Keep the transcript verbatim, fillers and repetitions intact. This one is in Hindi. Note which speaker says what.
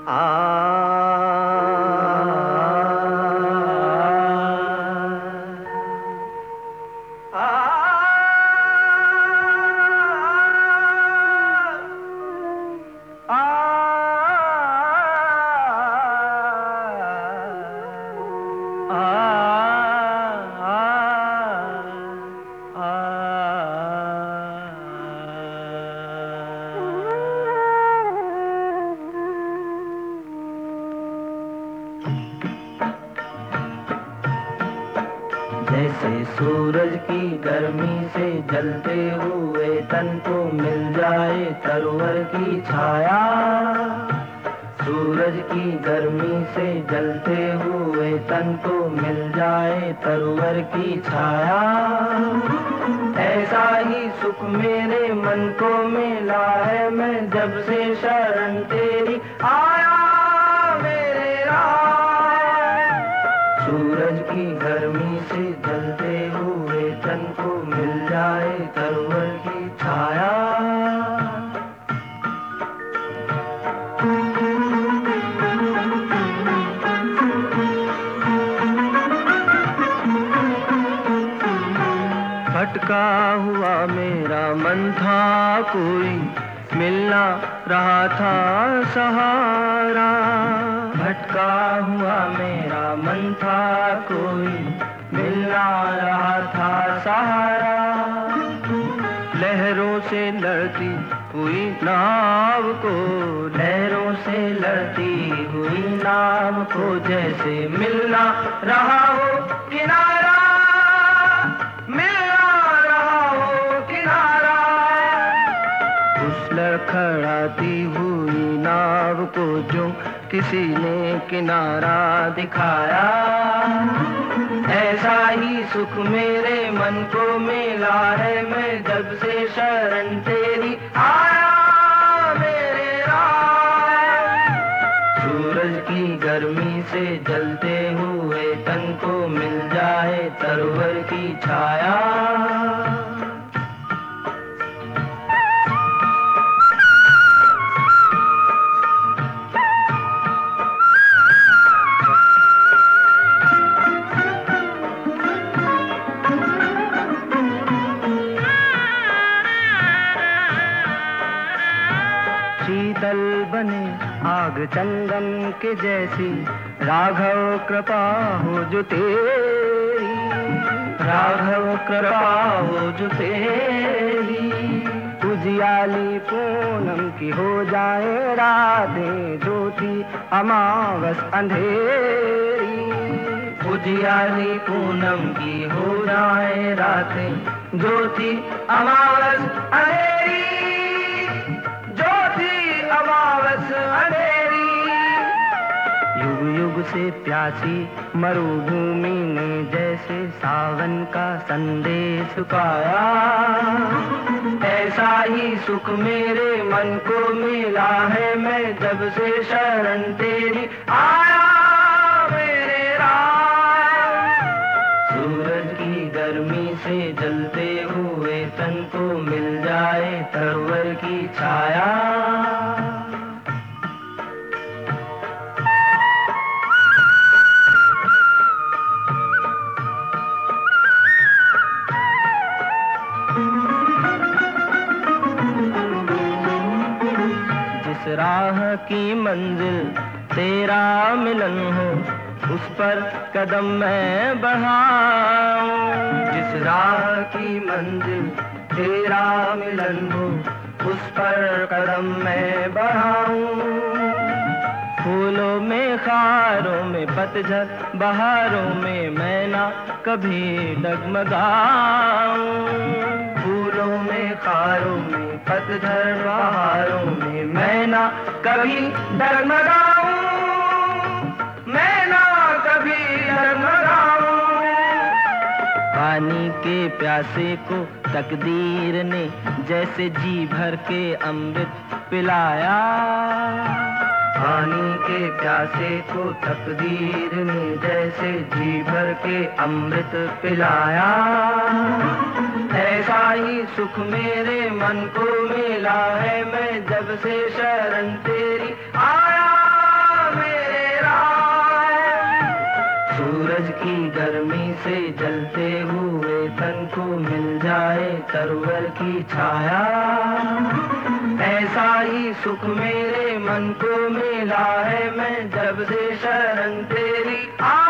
Speaker 1: जैसे सूरज की गर्मी से जलते हुए तन को मिल जाए तरवर की छाया, सूरज की गर्मी से जलते हुए तन को मिल जाए तरवर की छाया, ऐसा ही सुख मेरे मन को मिला है मैं जब से शरण तेरी आया मेरे राम। सूरज की गर्मी से जलते हुए तन को मिल जाए तरवर की छाया। भटका हुआ मेरा मन था कोई मिलना रहा था सहारा, भटका हुआ मेरा मन था कोई मिलना रहा था सहारा, लहरों से लड़ती हुई नाव को, लहरों से लड़ती हुई नाव को जैसे मिलना रहा हो किनारा, लड़खड़ाती हुई नाव को जो किसी ने किनारा दिखाया, ऐसा ही सुख मेरे मन को मिला है मैं जब से शरण तेरी आया मेरे राम। सूरज की गर्मी से जलते हुए तन को मिल जाए तरवर की छाया। शीतल बने आग चंदन के जैसी राघव कृपा हो जो तेरी, राघव कृपा हो जो तेरी, उजियाली पूनम की हो जाए रातें ज्योति अमावस अंधेरी, उजियाली पूनम की हो जाए रातें ज्योति अमावस अंधेरी, अमावस अंधेरी। युग युग से प्यासी मरुभूमि ने जैसे सावन का संदेश पाया, ऐसा ही सुख मेरे मन को मिला है मैं जब से शरण तेरी आया मेरे राम। सूरज की गर्मी से जलते हुए तन को मिल जाए तरवर की छाया। जिस राह की मंजिल तेरा मिलन हो उस पर कदम मैं बढ़ाऊं, जिस राह की मंजिल तेरा मिलन हो उस पर कदम मैं बढ़ाऊं, फूलों में खारों में पतझड़ बहारों में मैं ना कभी डगमगाऊं, फूलों में खारों में पतझड़ बहारों में मैं ना कभी डगमगाऊं, मैं ना कभी डगमगाऊं। पानी के प्यासे को तकदीर ने जैसे जी भर के अमृत पिलाया, पानी के प्यासे को तकदीर ने जैसे जी भर के अमृत पिलाया, ऐसा ही सुख मेरे मन को मिला है मैं जब से शरण तेरी आया की गर्मी से जलते हुए तन को मिल जाए तरवर की छाया, ऐसा ही सुख मेरे मन को मिला है मैं जब से शरण तेरी आ